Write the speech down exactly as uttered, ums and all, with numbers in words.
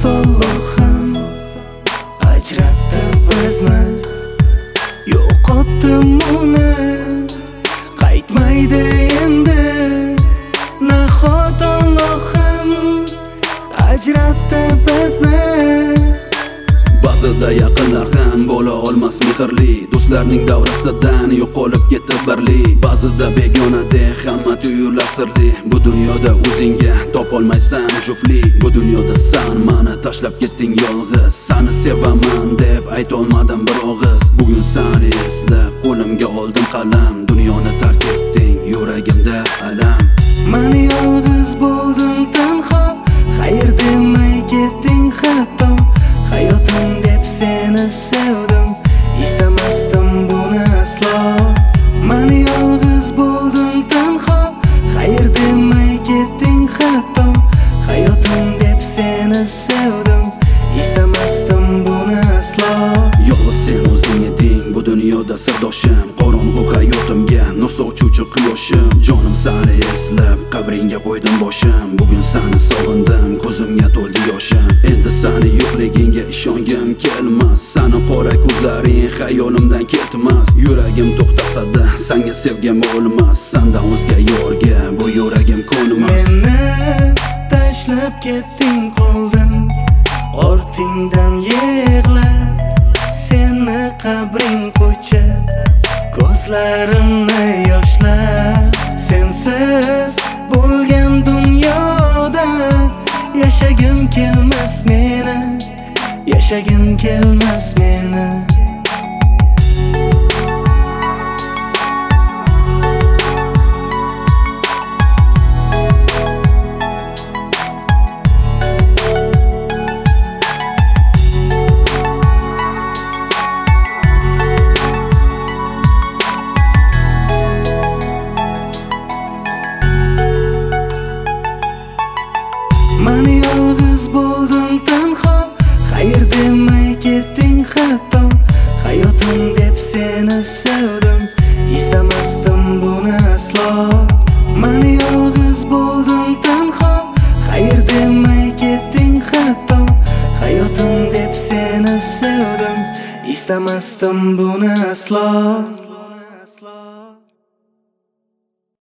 Allohim ajratdi bizni, yo'qotdim uni, qaytmaydi endi. Nahot Allohim ajratdi bizni. Ba'zida yaqinlar ham bo'la olmas mehrli, do'stlarning davrasidan yo'qolib ketdi birlik. Ba'zida begonadek hamma tuyular sirli, bu dunyoda o'zingga topolmaysan juftlik. Bu dunyoda san meni tashlab ketding yolg'iz, seni sevaman deb aytolmadim bir og'iz. Bugun seni eslab qo'limga oldim qalam, dunyoni tark etding yuragimda alam. Men yolg'iz bo'ldim tanho, xayr demay ketding hatto. Hayotim deb seni sevdim, istamasdim buni aslo. Men yolg'iz bo'ldim tanho, xayr demay ketding hatto. Hayotim deb seni sevdim, istamasdim buni aslo. Yolg'iz sen o'zing eding bu dunyoda sirdoshim, qorong'u hayotimga nur sochuvchi quyoshim. Jonim seni eslab qabringga qo'ydim boshim, bugun seni sog'indim, ko'zimga to'ldi yoshim. Endi seni yo'qligingga ishongim kelmas, seni qora ko'zlaring xayolimdan ketmas. Yuragim to'xtasada senga sevgim o'lmas, sendan o'zga yorga bu yuragim ko'nmas. Meni tashlab ketding qoldim, ortingdan yig'lab, seni qabring qo'chib, ko'zlarimni yoshlar. Sensiz bo'lgan dunyoda yashagim kelmas meni, yashagim kelmas meni. Men yolg'iz bo'ldim tanho, xayr demay ketding hatto. Hayotim deb seni sevdim, istamasdim buni aslo. Men yolg'iz bo'ldim tanho, xayr demay ketding hatto. Hayotim deb seni sevdim, istamasdim buni aslo.